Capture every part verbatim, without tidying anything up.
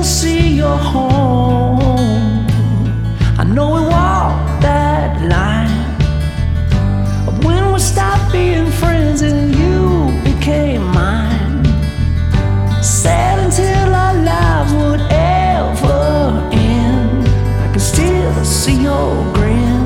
still see your home. I know we walked that line when we stopped being friends and you became mine. Sad until our lives would ever end. I can still see your grin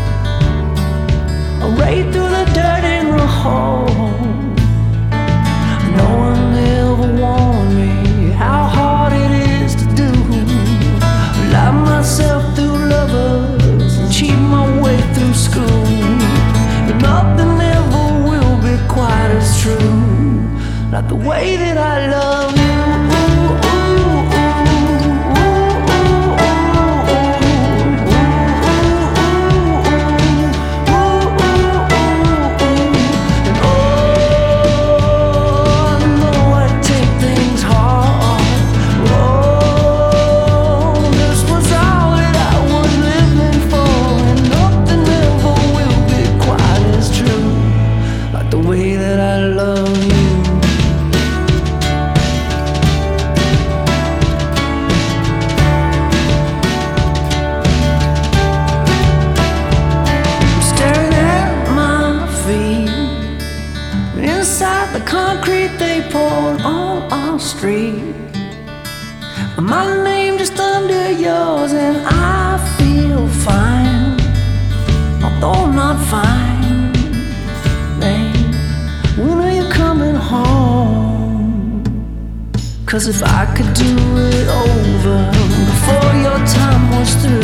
right through the dirt in the hole. No one ever warned me how hard it is to do. Lie myself through lovers and cheat my way through school. But nothing ever will be quite as true like the way that I love you. Inside the concrete they poured on our street, my name just under yours, and I feel fine, although I'm not fine. Babe, when are you coming home? Cause if I could do it over before your time was through,